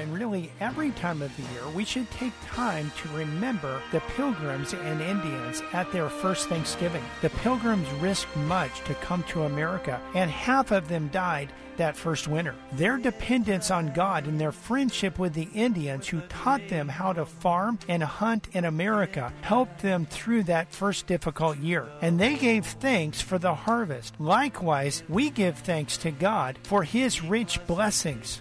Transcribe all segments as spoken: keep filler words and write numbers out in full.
and really every time of the year, we should take time to remember the Pilgrims and Indians at their first Thanksgiving. The Pilgrims risked much to come to America, and half of them died that first winter. Their dependence on God and their friendship with the Indians who taught them how to farm and hunt in America helped them through that first difficult year. And they gave thanks for the harvest. Likewise, we give thanks to God for His rich blessings.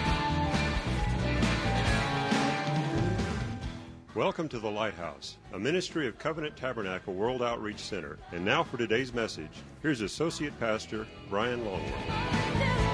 Welcome to The Lighthouse, a ministry of Covenant Tabernacle World Outreach Center. And now for today's message, here's Associate Pastor Brian Longworth.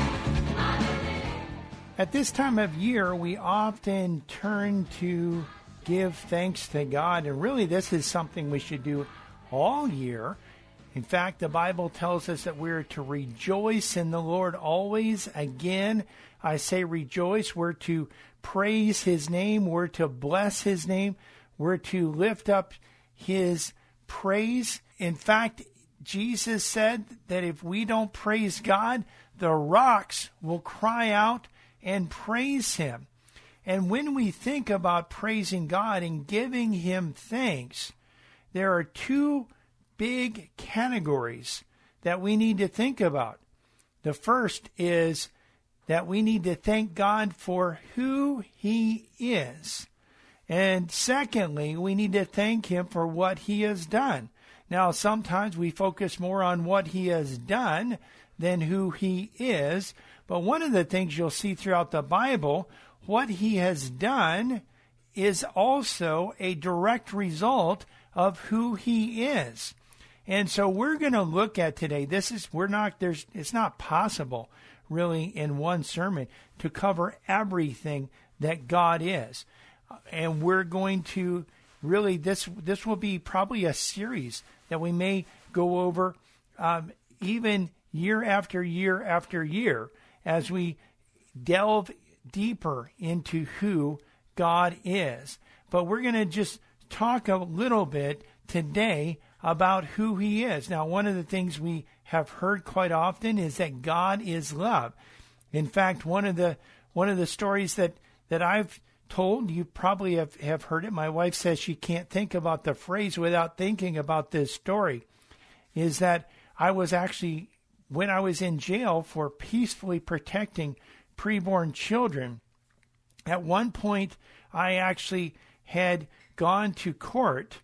At this time of year, we often turn to give thanks to God, and really this is something we should do all year. In fact, the Bible tells us that we're to rejoice in the Lord always. Again, I say rejoice. We're to praise His name. We're to bless His name. We're to lift up His praise. In fact, Jesus said that if we don't praise God, the rocks will cry out and praise Him. And when we think about praising God and giving Him thanks, there are two big categories that we need to think about. The first is that we need to thank God for who He is. And secondly, we need to thank Him for what He has done. Now, sometimes we focus more on what He has done than who He is. But one of the things you'll see throughout the Bible, what He has done is also a direct result of who He is. And so we're going to look at today, this is, we're not, there's, it's not possible really in one sermon to cover everything that God is. And we're going to really, this, this will be probably a series that we may go over um, even year after year after year as we delve deeper into who God is. But we're going to just talk a little bit today about who He is. Now, one of the things we have heard quite often is that God is love. In fact, one of the one of the stories that, that I've told, you probably have, have heard it. My wife says she can't think about the phrase without thinking about this story, is that I was actually, when I was in jail for peacefully protecting preborn children, at one point I actually had gone to court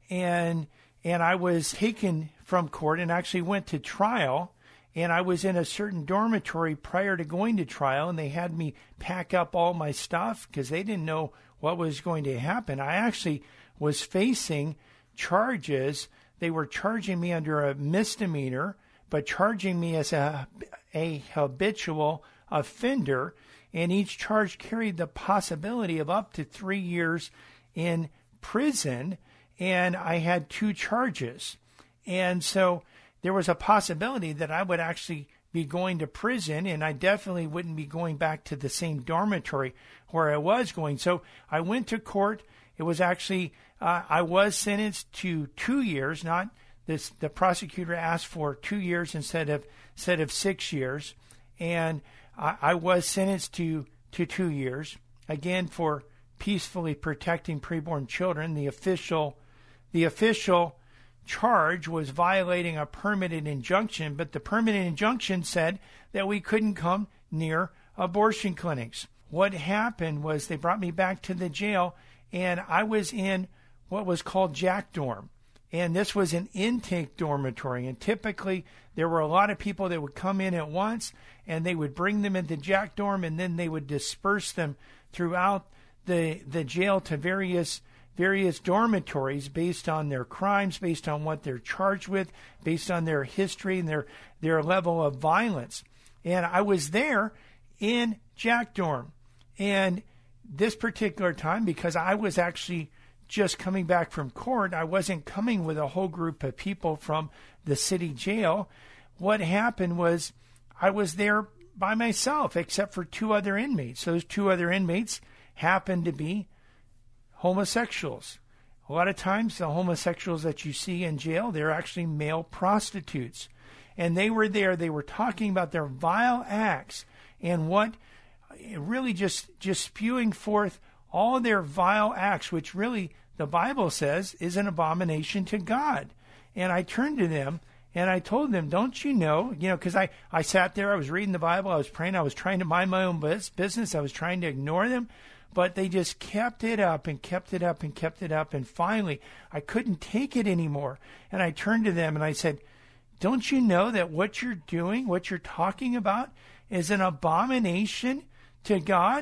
and and I was taken from court and actually went to trial, and I was in a certain dormitory prior to going to trial, and they had me pack up all my stuff because they didn't know what was going to happen. I actually was facing charges. They were charging me under a misdemeanor, but charging me as a, a habitual offender, and each charge carried the possibility of up to three years in prison, and I had two charges. And so there was a possibility that I would actually be going to prison, and I definitely wouldn't be going back to the same dormitory where I was going. So I went to court. It was actually, uh, I was sentenced to two years, not this, the prosecutor asked for two years instead of, instead of six years. And I, I was sentenced to, to two years, again, for peacefully protecting preborn children. The official, the official charge was violating a permanent injunction, but the permanent injunction said that we couldn't come near abortion clinics. What happened was they brought me back to the jail, and I was in what was called Jack Dorm. And this was an intake dormitory. And typically there were a lot of people that would come in at once, and they would bring them into Jack Dorm, and then they would disperse them throughout the the jail to various various dormitories based on their crimes, based on what they're charged with, based on their history and their, their level of violence. And I was there in Jack Dorm. And this particular time, because I was actually just coming back from court, I wasn't coming with a whole group of people from the city jail. What happened was I was there by myself, except for two other inmates. Those two other inmates happened to be homosexuals. A lot of times the homosexuals that you see in jail, they're actually male prostitutes. And they were there, they were talking about their vile acts and what really just, just spewing forth all their vile acts, which really the Bible says is an abomination to God. And I turned to them and I told them, don't you know, you know, because I, I sat there, I was reading the Bible, I was praying, I was trying to mind my own business, I was trying to ignore them, but they just kept it up and kept it up and kept it up. And finally, I couldn't take it anymore. And I turned to them and I said, don't you know that what you're doing, what you're talking about, is an abomination to God?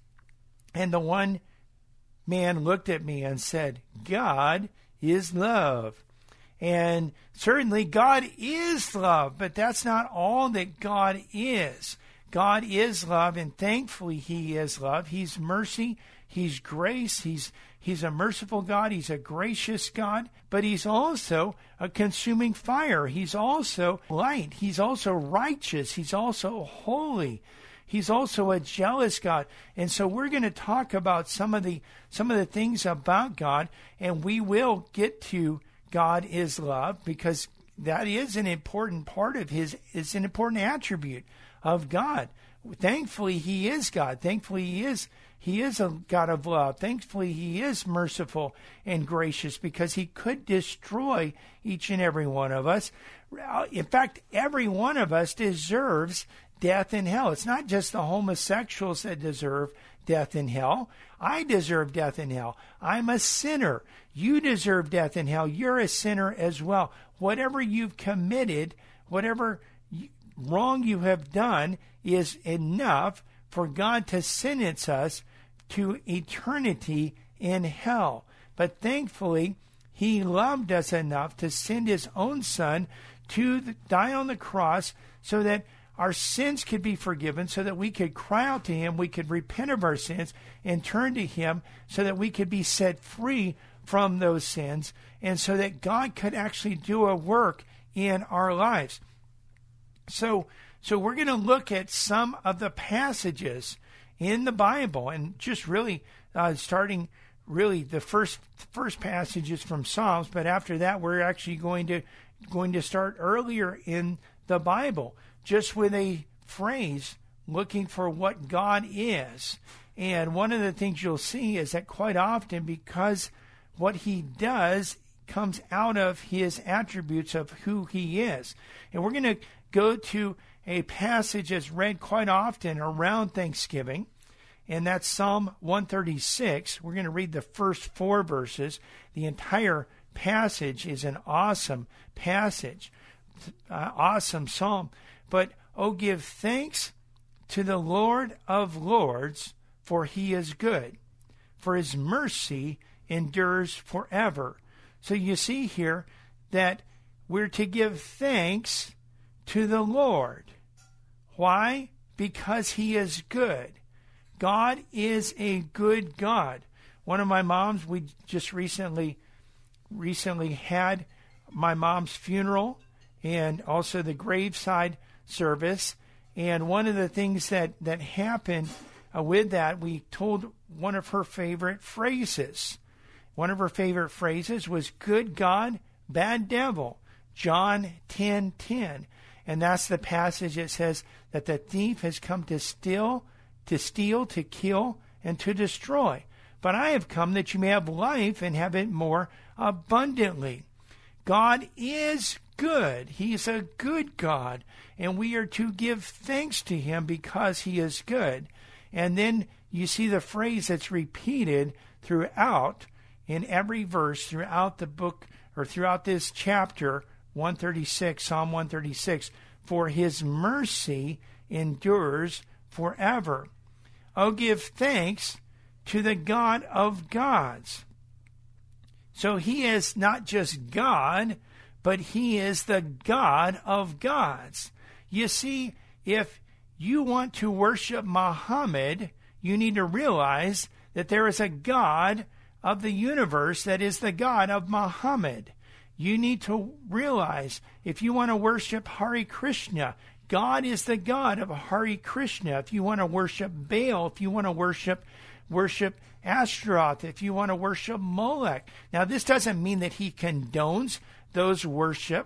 And the one man looked at me and said, God is love. And certainly God is love, but that's not all that God is. God is love, and thankfully He is love. He's mercy, He's grace, He's He's a merciful God, He's a gracious God, but He's also a consuming fire. He's also light. He's also righteous. He's also holy. He's also a jealous God. And so we're going to talk about some of the some of the things about God, and we will get to God is love, because that is an important part of His, it's an important attribute of God. Thankfully, He is God. Thankfully, He is He is a God of love. Thankfully, He is merciful and gracious, because He could destroy each and every one of us. In fact, every one of us deserves death in hell. It's not just the homosexuals that deserve death in hell. I deserve death in hell. I'm a sinner. You deserve death in hell. You're a sinner as well. Whatever you've committed, whatever wrong you have done, is enough for God to sentence us to eternity in hell. But thankfully, He loved us enough to send His own Son to the, die on the cross so that our sins could be forgiven, so that we could cry out to Him, we could repent of our sins and turn to Him, so that we could be set free from those sins, and so that God could actually do a work in our lives. So, so we're going to look at some of the passages in the Bible, and just really uh, starting really the first first passages from Psalms, but after that we're actually going to going to start earlier in the Bible, just with a phrase looking for what God is. And one of the things you'll see is that quite often, because what He does comes out of His attributes of who He is. And we're going to go to a passage that's read quite often around Thanksgiving, and that's Psalm one thirty-six. We're going to read the first four verses. The entire passage is an awesome passage, uh, awesome psalm. But, oh, give thanks to the Lord of Lords, for He is good, for His mercy endures forever. So you see here that we're to give thanks to the Lord. Why? Because He is good. God is a good God. One of my moms, we just recently recently had my mom's funeral and also the graveside service. And one of the things that, that happened uh, with that, we told one of her favorite phrases. One of her favorite phrases was good God, bad devil, John ten ten. And that's the passage that says that the thief has come to steal, to steal, to kill, and to destroy. But I have come that you may have life and have it more abundantly. God is good. He's a good God, and we are to give thanks to Him because He is good. And then you see the phrase that's repeated throughout, in every verse, throughout the book, or throughout this chapter, one thirty-six, Psalm one thirty-six, for His mercy endures forever. Oh, give thanks to the God of gods. So He is not just God, but He is the God of gods. You see, if you want to worship Muhammad, you need to realize that there is a God of the universe that is the God of Muhammad. You need to realize, if you want to worship Hare Krishna, God is the God of Hare Krishna. If you want to worship Baal, if you want to worship worship Ashtaroth, if you want to worship Molech. Now, this doesn't mean that He condones those worship.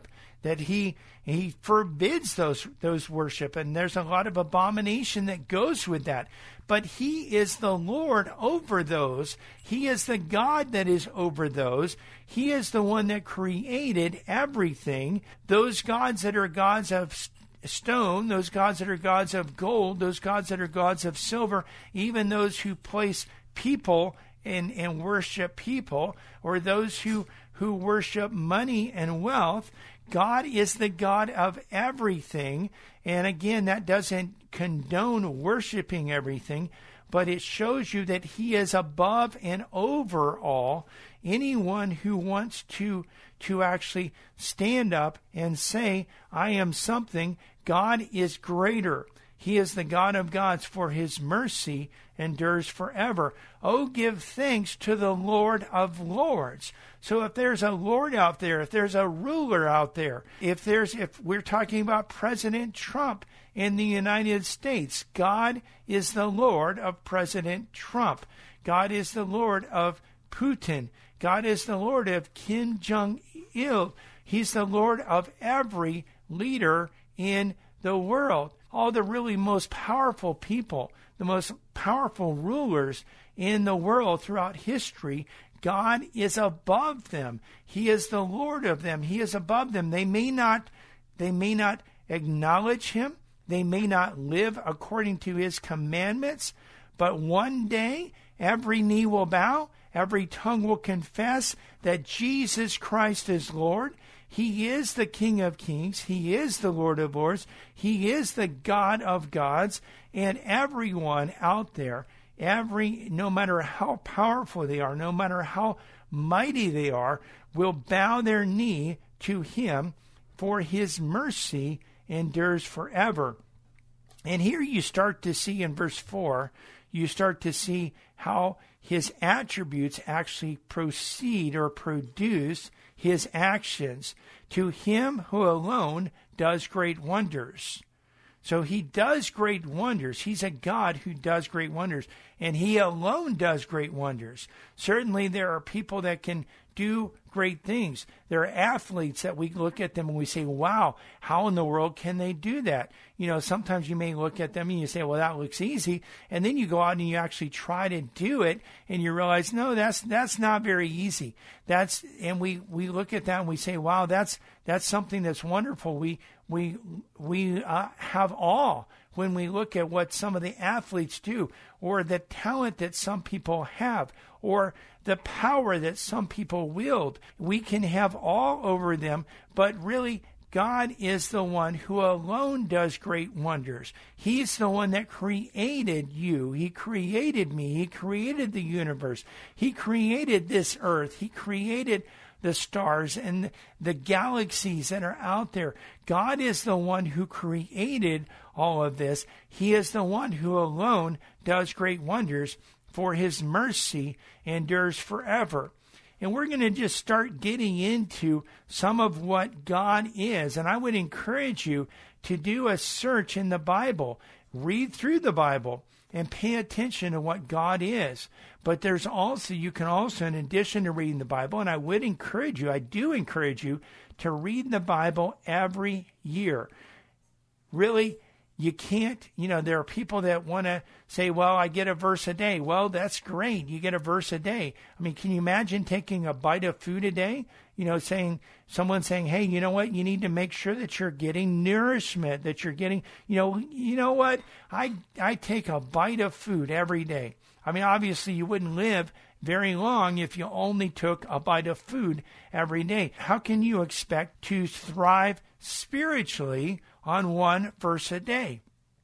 that he he forbids those those worship, and there's a lot of abomination that goes with that. But he is the Lord over those. He is the God that is over those. He is the one that created everything. Those gods that are gods of stone, those gods that are gods of gold, those gods that are gods of silver, even those who place people and, and worship people, or those who, who worship money and wealth, God is the God of everything. And again, that doesn't condone worshiping everything, but it shows you that he is above and over all. Anyone who wants to to actually stand up and say, I am something, God is greater. He is the God of gods, for his mercy endures forever. Oh, give thanks to the Lord of lords. So if there's a Lord out there, if there's a ruler out there, if there's if we're talking about President Trump in the United States, God is the Lord of President Trump. God is the Lord of Putin. God is the Lord of Kim Jong-il. He's the Lord of every leader in the world. All the really most powerful people, the most powerful rulers in the world throughout history, God is above them. He is the Lord of them. He is above them. They may not, they may not acknowledge him. They may not live according to his commandments, but one day every knee will bow, every tongue will confess that Jesus Christ is Lord. He is the King of Kings. He is the Lord of Lords. He is the God of gods. And everyone out there, every, no matter how powerful they are, no matter how mighty they are, will bow their knee to him, for his mercy endures forever. And here you start to see in verse four, you start to see how his attributes actually proceed or produce his actions. To him who alone does great wonders. So he does great wonders. He's a God who does great wonders. And he alone does great wonders. Certainly there are people that can do great things. There are athletes that we look at them and we say, wow, how in the world can they do that? You know, sometimes you may look at them and you say, well, that looks easy. And then you go out and you actually try to do it and you realize, no, that's that's not very easy. That's and we, we look at that and we say, wow, that's that's something that's wonderful. We we we uh, have awe when we look at what some of the athletes do, or the talent that some people have, or the power that some people wield. We can have awe over them, but really God is the one who alone does great wonders. He's the one that created you. He created me. He created the universe. He created this earth. He created the stars and the galaxies that are out there. God is the one who created all of this. He is the one who alone does great wonders, for his mercy endures forever. And we're going to just start getting into some of what God is. And I would encourage you to do a search in the Bible. Read through the Bible and pay attention to what God is. But there's also, you can also, in addition to reading the Bible, and I would encourage you, I do encourage you to read the Bible every year. Really, you can't, you know, there are people that want to say, well, I get a verse a day. Well, that's great. You get a verse a day. I mean, can you imagine taking a bite of food a day? You know, saying, someone saying, hey, you know what? You need to make sure that you're getting nourishment, that you're getting, you know, you know what? I, I take a bite of food every day. I mean, obviously you wouldn't live very long if you only took a bite of food every day. How can you expect to thrive spiritually on one verse a day?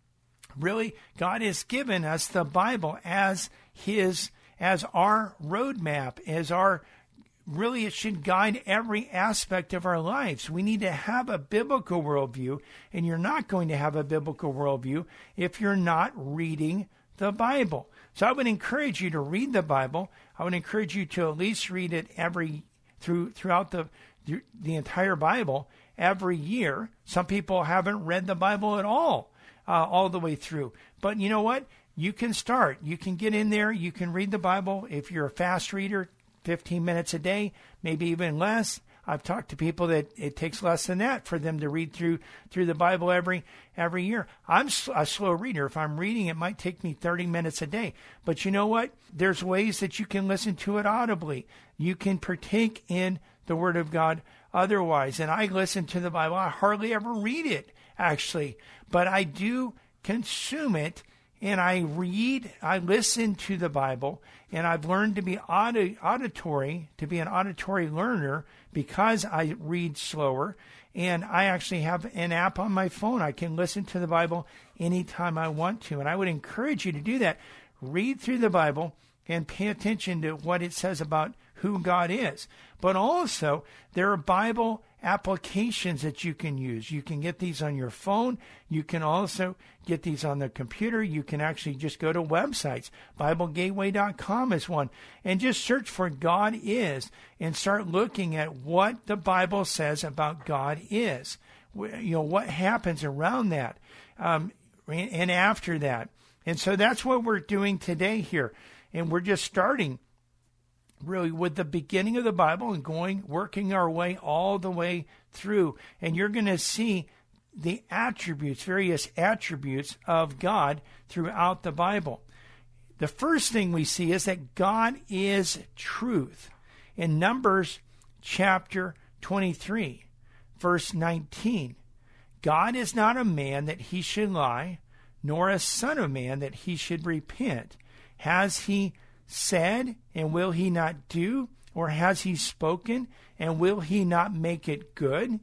Really, God has given us the Bible as his, as our roadmap, as our, really it should guide every aspect of our lives. We need to have a biblical worldview, and you're not going to have a biblical worldview if you're not reading the Bible. So I would encourage you to read the Bible. I would encourage you to at least read it every, through, throughout the, the entire Bible every year. Some people haven't read the Bible at all, uh, all the way through. But you know what? You can start. You can get in there. You can read the Bible. If you're a fast reader, fifteen minutes a day, maybe even less. I've talked to people that it takes less than that for them to read through through the Bible every every year. I'm a slow reader. If I'm reading, it might take me thirty minutes a day. But you know what? There's ways that you can listen to it audibly. You can partake in the Word of God otherwise. And I listen to the Bible. I hardly ever read it, actually. But I do consume it, and I read, I listen to the Bible, and I've learned to be audi- auditory, to be an auditory learner because I read slower. And I actually have an app on my phone. I can listen to the Bible anytime I want to. And I would encourage you to do that. Read through the Bible and pay attention to what it says about who God is. But also, there are Bible applications that you can use. You can get these on your phone. You can also get these on the computer. You can actually just go to websites. Bible Gateway dot com is one. And just search for God is and start looking at what the Bible says about God is. You know, what happens around that um, and after that. And so that's what we're doing today here. And we're just starting really with the beginning of the Bible and going, working our way all the way through. And you're going to see the attributes, various attributes of God throughout the Bible. The first thing we see is that God is truth. In Numbers chapter twenty-three, verse nineteen, God is not a man that he should lie, nor a son of man that he should repent. Has he said, and will he not do? Or has he spoken, and will he not make it good?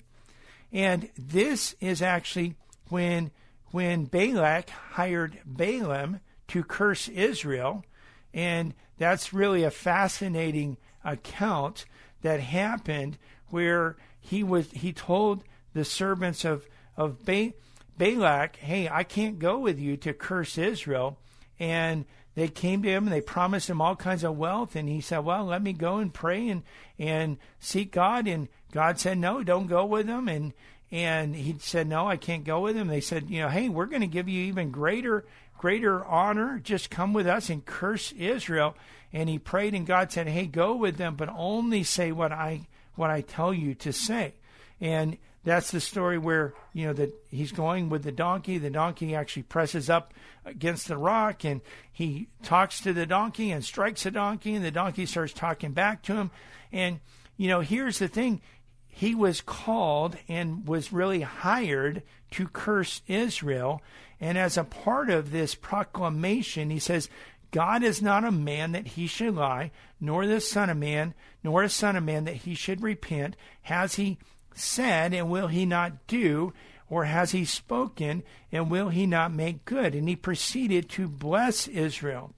And this is actually when, when Balak hired Balaam to curse Israel. And that's really a fascinating account that happened where he was he told the servants of, of ba- Balak, hey, I can't go with you to curse Israel. And they came to him and they promised him all kinds of wealth. And he said, well, let me go and pray and, and seek God. And God said, no, don't go with them. And, and he said, no, I can't go with them. They said, you know, hey, we're going to give you even greater, greater honor. Just come with us and curse Israel. And he prayed and God said, hey, go with them, but only say what I, what I tell you to say. And that's the story where, you know, that he's going with the donkey. The donkey actually presses up against the rock, and he talks to the donkey and strikes the donkey, and the donkey starts talking back to him. And, you know, here's the thing. He was called and was really hired to curse Israel. And as a part of this proclamation, he says, God is not a man that he should lie, nor the son of man, nor a son of man that he should repent. Has he said, and will he not do? Or has he spoken, and will he not make good? And he proceeded to bless Israel.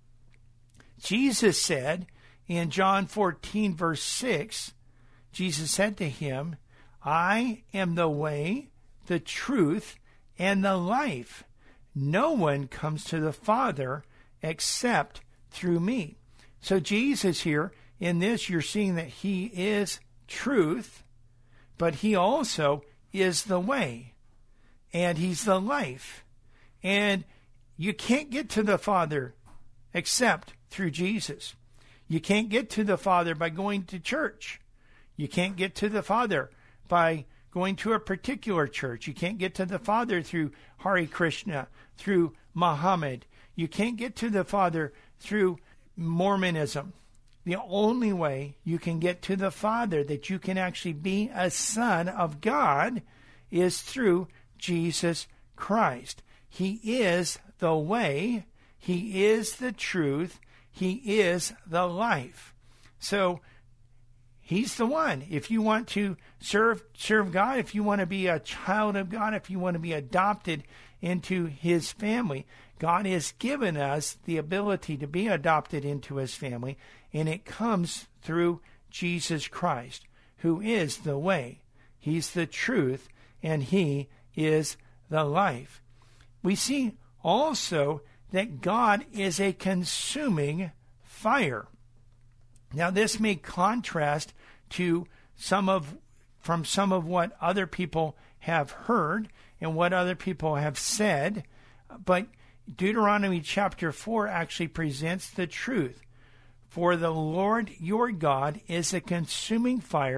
Jesus said in John fourteen, verse six, Jesus said to him, I am the way, the truth, and the life. No one comes to the Father except through me. So Jesus here, in this, you're seeing that he is truth, but he also is the way, and he's the life. And you can't get to the Father except through Jesus. You can't get to the Father by going to church. You can't get to the Father by going to a particular church. You can't get to the Father through Hare Krishna, through Muhammad. You can't get to the Father through Mormonism. The only way you can get to the Father, that you can actually be a son of God, is through Jesus Christ. He is the way. He is the truth. He is the life. So he's the one. If you want to serve serve God, if you want to be a child of God, if you want to be adopted into his family, God has given us the ability to be adopted into his family, and it comes through Jesus Christ, who is the way. He's the truth, and he is the life. We see also that God is a consuming fire. Now, this may contrast to some of from some of what other people have heard and what other people have said, but Deuteronomy chapter four actually presents the truth. For the Lord your God is a consuming fire.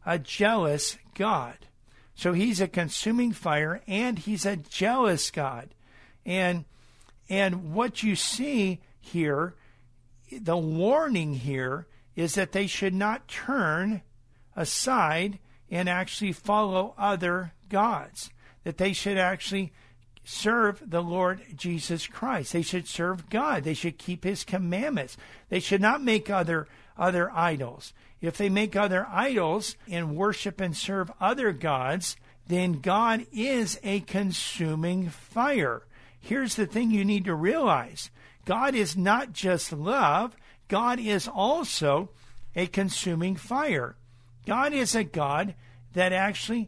a jealous God. So he's a consuming fire, and he's a jealous God. And and what you see here, the warning here, is that they should not turn aside and actually follow other gods, that they should actually serve the Lord Jesus Christ. They should serve God. They should keep his commandments. They should not make other other idols. If they make other idols and worship and serve other gods, then God is a consuming fire. Here's the thing you need to realize. God is not just love. God is also a consuming fire. God is a God that actually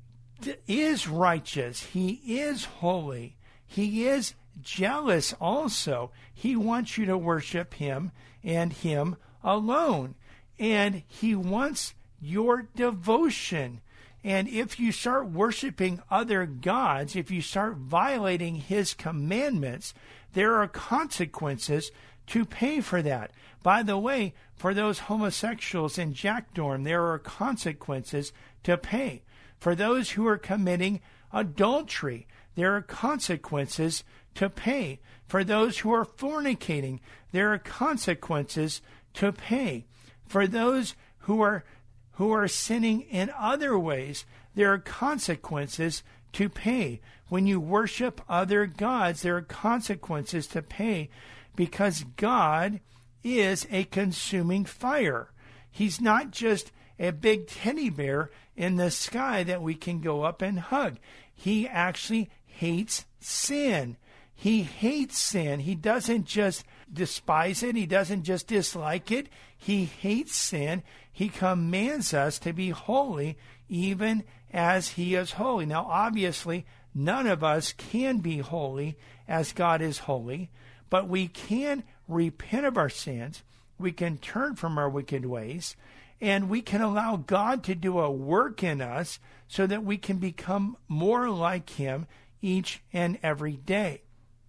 is righteous. He is holy. He is jealous also. He wants you to worship him and him alone. And he wants your devotion. And if you start worshiping other gods, if you start violating his commandments, there are consequences to pay for that. By the way, for those homosexuals in Jackdorm, there are consequences to pay. For those who are committing adultery, there are consequences to pay. For those who are fornicating, there are consequences to pay. For those who are who are sinning in other ways, there are consequences to pay. When you worship other gods, there are consequences to pay, because God is a consuming fire. He's not just a big teddy bear in the sky that we can go up and hug. He actually hates sin. He hates sin. He doesn't just despise it. He doesn't just dislike it. He hates sin. He commands us to be holy even as he is holy. Now, obviously, none of us can be holy as God is holy, but we can repent of our sins. We can turn from our wicked ways, and we can allow God to do a work in us so that we can become more like him each and every day.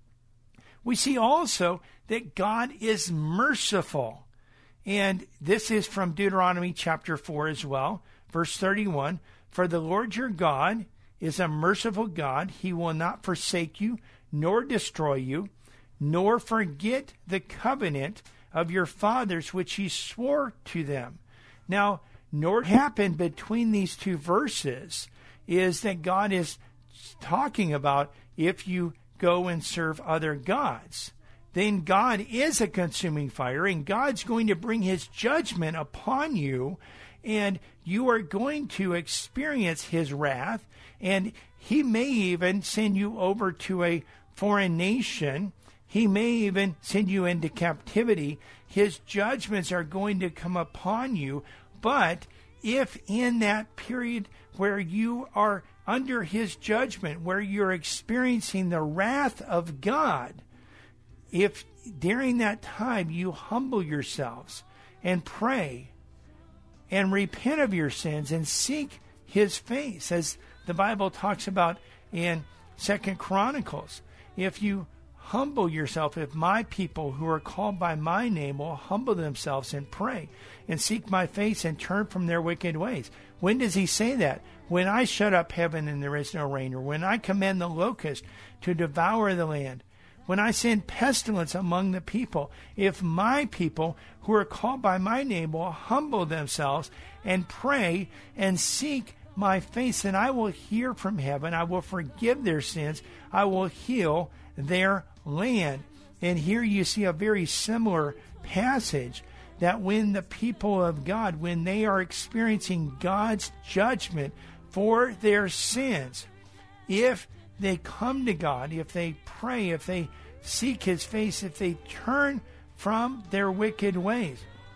We see also that God is merciful. And this is from Deuteronomy chapter four as well, verse thirty-one. For the Lord your God is a merciful God. He will not forsake you, nor destroy you, nor forget the covenant of your fathers, which he swore to them. Now, nor happened between these two verses is that God is talking about if you go and serve other gods, then God is a consuming fire, and God's going to bring his judgment upon you, and you are going to experience his wrath, and he may even send you over to a foreign nation. He may even send you into captivity. His judgments are going to come upon you. But if in that period where you are under his judgment, where you're experiencing the wrath of God, if during that time you humble yourselves and pray and repent of your sins and seek his face, as the Bible talks about in Second Chronicles, if you humble yourself, if my people who are called by my name will humble themselves and pray and seek my face and turn from their wicked ways. When does he say that? When I shut up heaven and there is no rain, or when I command the locust to devour the land, when I send pestilence among the people. If my people who are called by my name will humble themselves and pray and seek my face, then I will hear from heaven. I will forgive their sins. I will heal their land. And here you see a very similar passage, that when the people of God, when they are experiencing God's judgment for their sins, if they come to God, if they pray, if they seek his face, if they turn from their wicked ways,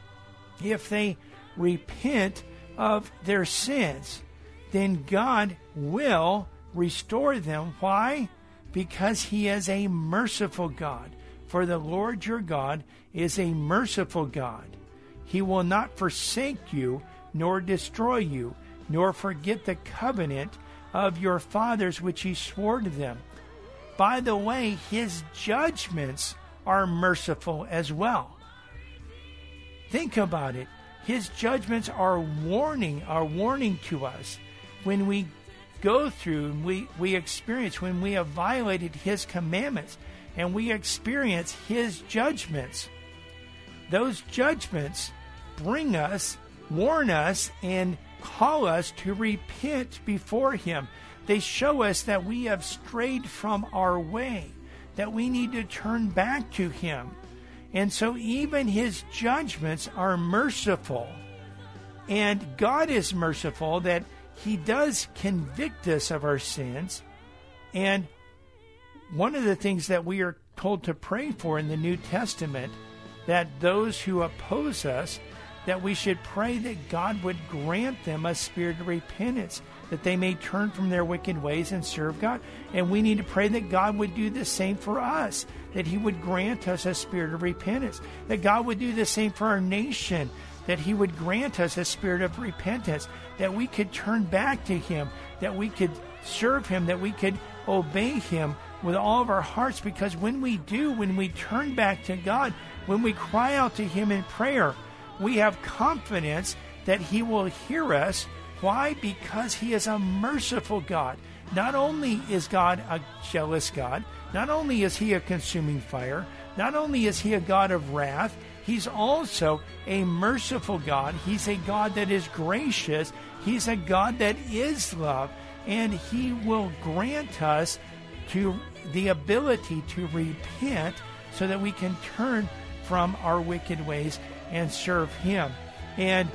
if they repent of their sins, then God will restore them. Why? Because he is a merciful God. For the Lord your God is a merciful God. He will not forsake you, nor destroy you, nor forget the covenant of your fathers which he swore to them. By the way, his judgments are merciful as well. Think about it. His judgments are warning, are warning to us when we go through and we, we experience, when we have violated His commandments and we experience His judgments. Those judgments bring us, warn us, and call us to repent before Him. They show us that we have strayed from our way, that we need to turn back to Him. And so even His judgments are merciful. And God is merciful that He does convict us of our sins. And one of the things that we are told to pray for in the New Testament, that those who oppose us, that we should pray that God would grant them a spirit of repentance, that they may turn from their wicked ways and serve God. And we need to pray that God would do the same for us, that He would grant us a spirit of repentance, that God would do the same for our nation, that He would grant us a spirit of repentance, that we could turn back to Him, that we could serve Him, that we could obey Him with all of our hearts. Because when we do, when we turn back to God, when we cry out to Him in prayer, we have confidence that He will hear us. Why? Because He is a merciful God. Not only is God a jealous God, not only is He a consuming fire, not only is He a God of wrath, He's also a merciful God. He's a God that is gracious. He's a God that is love. And He will grant us to the ability to repent so that we can turn from our wicked ways and serve Him. And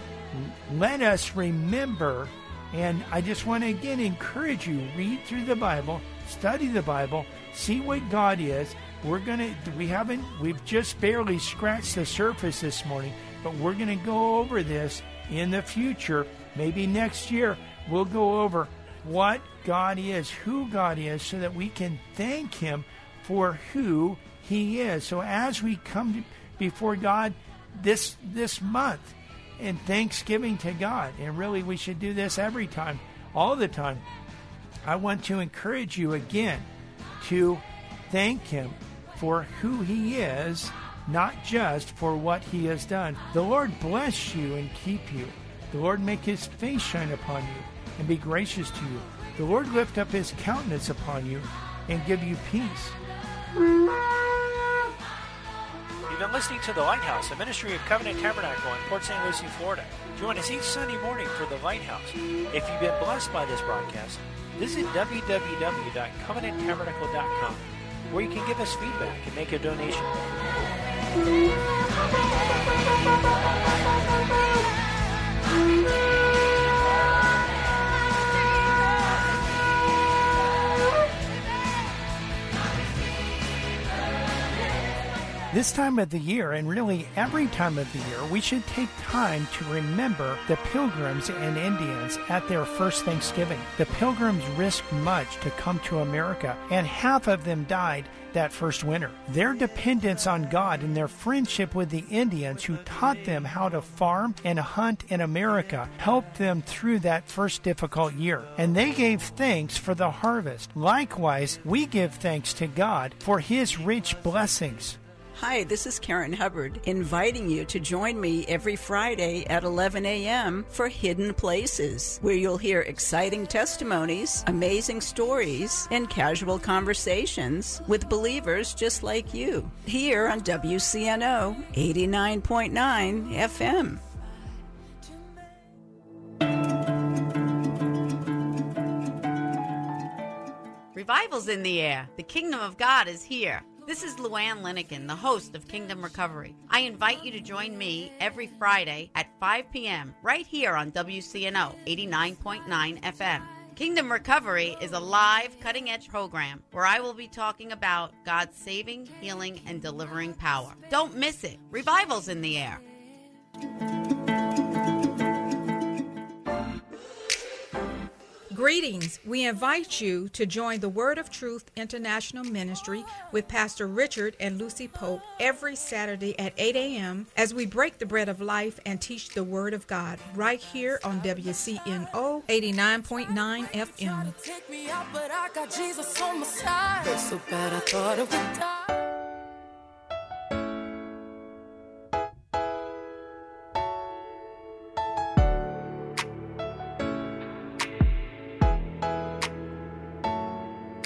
let us remember, and I just want to again encourage you, read through the Bible, study the Bible, see what God is. We're going to, we haven't, we've just barely scratched the surface this morning, but we're going to go over this in the future. Maybe next year we'll go over what God is, who God is, so that we can thank Him for who He is. So as we come before God this this month in thanksgiving to God, and really we should do this every time, all the time, I want to encourage you again to thank Him for who He is, not just for what He has done. The Lord bless you and keep you. The Lord make His face shine upon you and be gracious to you. The Lord lift up His countenance upon you and give you peace. You've been listening to The Lighthouse, a ministry of Covenant Tabernacle in Port Saint Lucie, Florida. Join us each Sunday morning for The Lighthouse. If you've been blessed by this broadcast, visit w w w dot covenant tabernacle dot com, where you can give us feedback and make a donation. This time of the year, and really every time of the year, we should take time to remember the Pilgrims and Indians at their first Thanksgiving. The Pilgrims risked much to come to America, and half of them died that first winter. Their dependence on God and their friendship with the Indians who taught them how to farm and hunt in America helped them through that first difficult year. And they gave thanks for the harvest. Likewise, we give thanks to God for His rich blessings. Hi, this is Karen Hubbard, inviting you to join me every Friday at eleven a.m. for Hidden Places, where you'll hear exciting testimonies, amazing stories, and casual conversations with believers just like you, here on W C N O eighty-nine point nine F M. Revival's in the air. The kingdom of God is here. This is Luann Linikin, the host of Kingdom Recovery. I invite you to join me every Friday at five p.m. right here on W C N O eighty-nine point nine F M. Kingdom Recovery is a live, cutting-edge program where I will be talking about God's saving, healing, and delivering power. Don't miss it. Revival's in the air. Greetings. We invite you to join the Word of Truth International Ministry with Pastor Richard and Lucy Pope every Saturday at eight a.m. as we break the bread of life and teach the Word of God right here on W C N O eighty-nine point nine F M. Take me out, but I got Jesus on my side. So bad I thought it would die.